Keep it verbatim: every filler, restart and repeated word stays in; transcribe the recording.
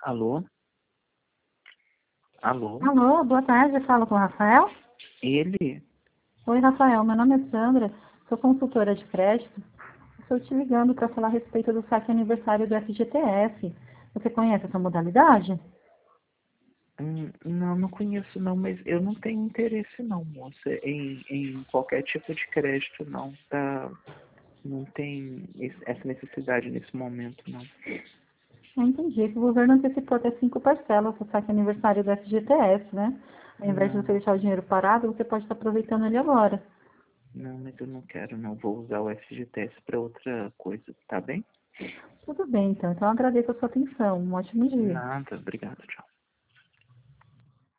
Alô? Alô? Alô, boa tarde, eu falo com o Rafael. Ele? Oi, Rafael, meu nome é Sandra, sou consultora de crédito. Estou te ligando para falar a respeito do saque aniversário do F G T S. Você conhece essa modalidade? Hum, não, não conheço não, mas eu não tenho interesse não, moça, em, em qualquer tipo de crédito não, tá? Não tem esse- essa necessidade nesse momento não. Eu entendi que o governo antecipou até cinco parcelas o saque aniversário do F G T S, né? Ao invés de você Não, deixar o dinheiro parado, você pode estar aproveitando ele agora. não, mas eu não quero não, vou usar o F G T S para outra coisa, tá bem? Tudo bem, então. Então eu agradeço a sua atenção. Um ótimo dia. Nada, obrigado, tchau.